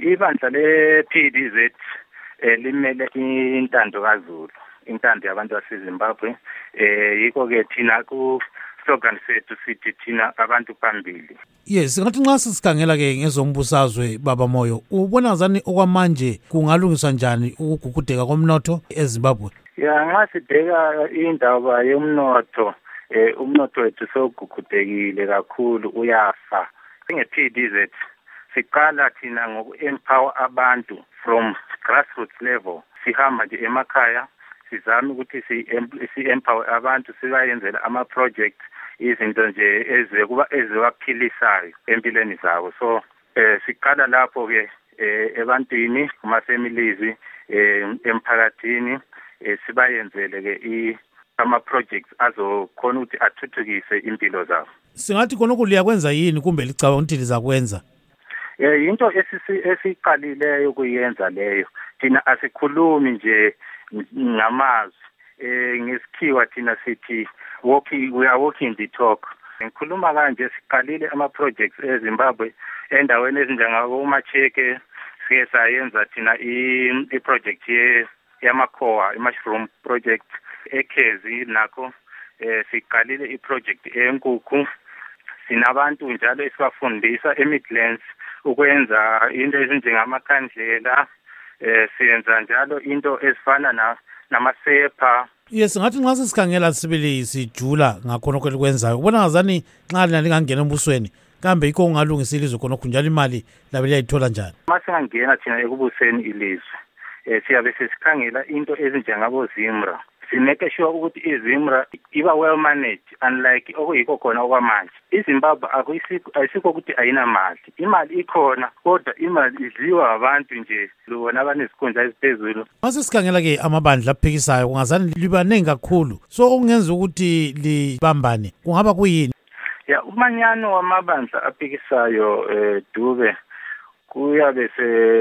ibandla le-PDZ limele intando kaZulu, intando yabantu baseZimbabwe. Yiko ke thina ku slogan sethu sithi thina abantu phambili. Yes, ngathi nxa sikhangela ke ngezombusazwe baba Moyo, ubona ngani okwamanje kungalungiswa njani ukugugudeka komnotho eZimbabwe? Ya, nxa sibheka indaba yomnotho, umnotho wethu sogugudekile kakhulu, uyafa. Nge-PDZ siqala thina ngoku-empower abantu from grassroots level. Sihamba nje emakhaya sizame ukuthi si-empower abantu, sibayenzela ama-project, izinto nje eziwaphilisayo empilweni zabo. So siqala lapho ke ebantwini, kuma-families, emphakathini, sibayenzele ke ama-projects azokhona ukuthi athuthukise impilo zabo. Singathi khonokho liyakwenza yini kumbe licabanga ukuthi lizakwenza? Into esiqalileyo kuyenza leyo. Thina asikhulumi nje ngamazwi, ngesikhiwa thina sithi we are walking the talk. Ngikhuluma kanje, siqalile ama-projects eZimbabwe endaweni ezinjengako-Macheke. Sike sayenza thina i-project yamakhowa, i-mushroom project. Ekhezi nakho siqalile i-project enkukhu. Sinabantu njalo esibafundisa eMidlands ukwenza into ezinjengamakhandlela. Siyenza njalo into ezifana namasepha. Yes, ngathi nxa sisikhangela sibili sijula ngakhonokho likwenzayo, ubona ngazani nxa lina lingangena embusweni kambe yikho ungalungisa ilizwe khonokho, njalo imali labe liyayithola njani? Masingangena thina ekubuseni ilizwe, siyabe sesikhangela into ezinjengabo-ZIMRA. Simeke sure ukuthi iZIMRA iba well managed, unlike okuyikho khona okwamanje. iZimbabwe ayisikho ukuthi ayinamali. Imali ikhona, kodwa imali idliwa abantu nje bona abanezikhundla eziphezulu. Mase sikhangela ke amabandla aphikisayo kungazani libanengi kakhulu, so okungenza ukuthi libambane kungaba kuyini? Ya, umanyano wamabandla aphikisayo Dube kuyabe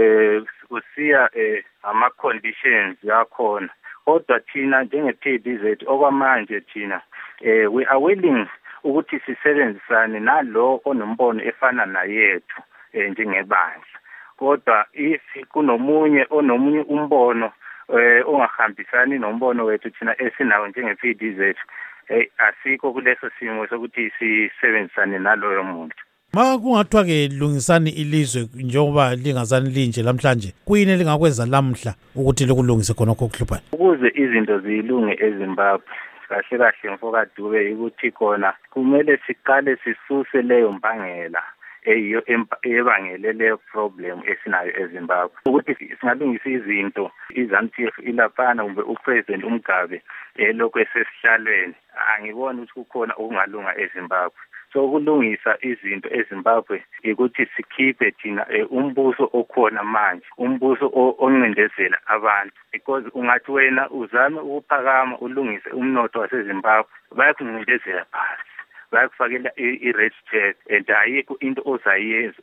kusiya ama-conditions yakhona. Kodwa thina njenge-PDZ okwamanje thina we are willing ukuthi sisebenzisane nalo onombono efana nayethu njengebandla. Kodwa if kunomunye umbono ongahambisani nombono wethu thina esinawo njenge-PDZ, asikho kuleso simo sokuthi sisebenzisane naloyo muntu. Ma kungathiwa ke lungisani ilizwe njengoba lingazani linje lamhlanje, kuyini elingakwenza lamhla ukuthi likulungise khonokho okuhluphayo? Ukuze izinto zilunge eZimbabwe kahle kahle mfoka Dube, ukuthi khona kumele siqale sisuse leyo mbangela eyiyo ebangele leyo problem esinayo eZimbabwe, ukuthi singalungisa izinto iZANU-PF ilaphana kumbe uPresident uMgabe lokho esesihlalweni. Angiboni ukuthi kukhona okungalunga eZimbabwe. So ukulungisa izinto eZimbabwe ukuthi sikhiphe thina umbuso okhona manje, umbuso oncindezela abantu, because ungathi wena uzame ukuphakama ulungise umnotho waseZimbabwe, bayakuncindezela phansi, bayakufakela i-red tape, and ayikho into ozayenza